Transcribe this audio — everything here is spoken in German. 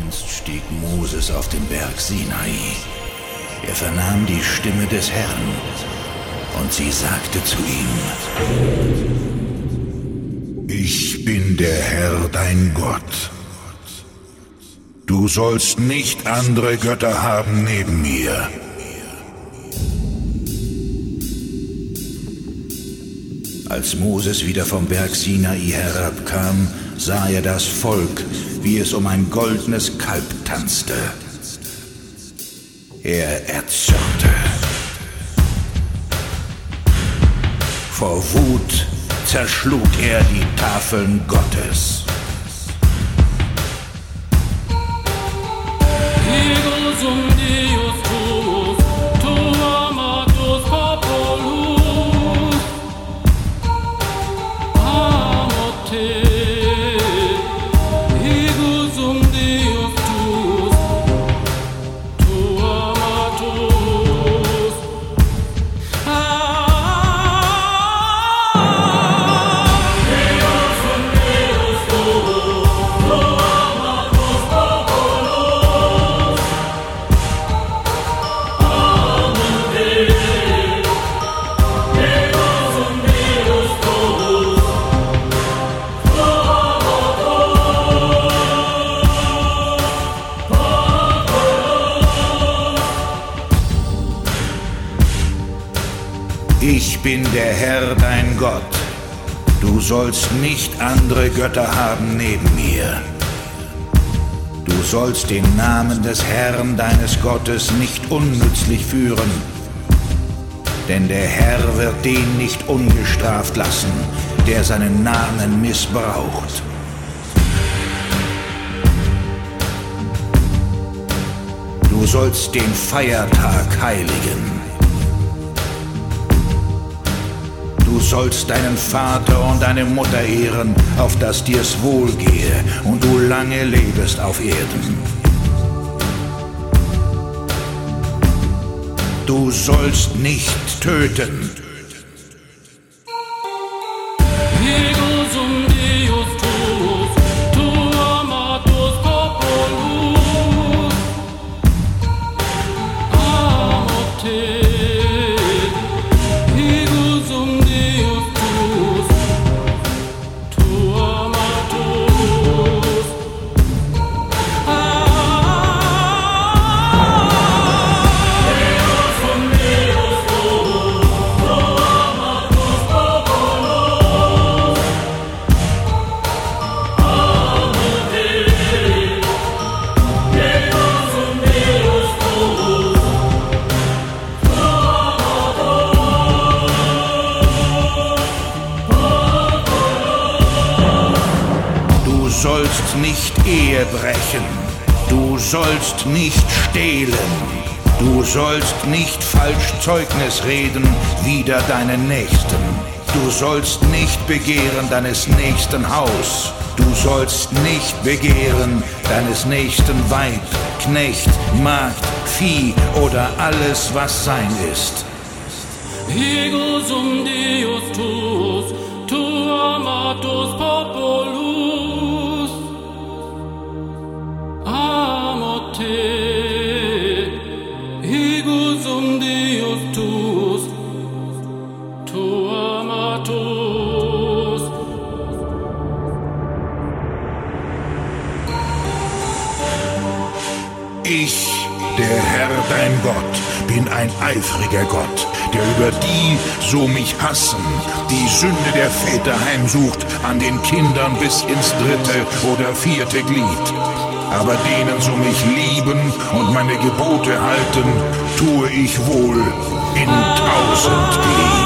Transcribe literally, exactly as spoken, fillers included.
Einst stieg Moses auf den Berg Sinai. Er vernahm die Stimme des Herrn, und sie sagte zu ihm: Ich bin der Herr, dein Gott. Du sollst nicht andere Götter haben neben mir. Als Moses wieder vom Berg Sinai herabkam, sah er das Volk, wie es um ein goldenes Kalb tanzte. Er erzürnte. Vor Wut zerschlug er die Tafeln Gottes. Ich bin der Herr, dein Gott. Du sollst nicht andere Götter haben neben mir. Du sollst den Namen des Herrn, deines Gottes, nicht unnützlich führen. Denn der Herr wird den nicht ungestraft lassen, der seinen Namen missbraucht. Du sollst den Feiertag heiligen. Du sollst deinen Vater und deine Mutter ehren, auf dass dir's wohlgehe und du lange lebest auf Erden. Du sollst nicht töten. Du sollst nicht Ehe brechen. Du sollst nicht stehlen. Du sollst nicht falsch Zeugnis reden wider deinen Nächsten. Du sollst nicht begehren deines Nächsten Haus. Du sollst nicht begehren deines Nächsten Weib, Knecht, Magd, Vieh oder alles, was sein ist. Ego sum Deus tuus, tu amatus populus, amo te. Ego sum Deus tuus, tu amatus. Ich, der Herr dein Gott, bin ein eifriger Gott, der über die, so mich hassen, die Sünde der Väter heimsucht, an den Kindern bis ins dritte oder vierte Glied. Aber denen, so mich lieben und meine Gebote halten, tue ich wohl in tausend Glied.